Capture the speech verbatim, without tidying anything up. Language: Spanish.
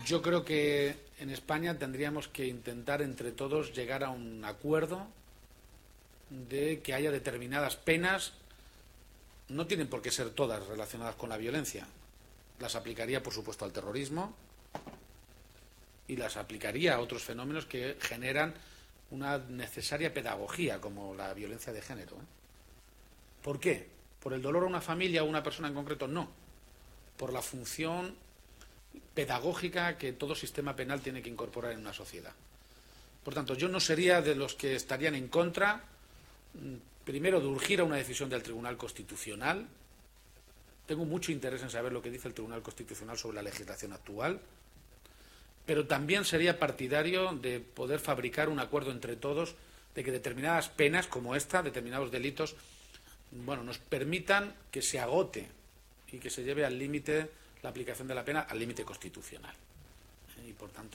Yo creo que en España tendríamos que intentar entre todos llegar a un acuerdo de que haya determinadas penas, no tienen por qué ser todas relacionadas con la violencia. Las aplicaría, por supuesto, al terrorismo y las aplicaría a otros fenómenos que generan una necesaria pedagogía, como la violencia de género. ¿eh? ¿Por qué? ¿Por el dolor a una familia o a una persona en concreto? No. Por la función pedagógica que todo sistema penal tiene que incorporar en una sociedad. Por tanto, yo no sería de los que estarían en contra, primero, de urgir a una decisión del Tribunal Constitucional. Tengo mucho interés en saber lo que dice el Tribunal Constitucional sobre la legislación actual, pero también sería partidario de poder fabricar un acuerdo entre todos de que determinadas penas como esta, determinados delitos, bueno, nos permitan que se agote y que se lleve al límite la aplicación de la pena, al límite constitucional. Y por tanto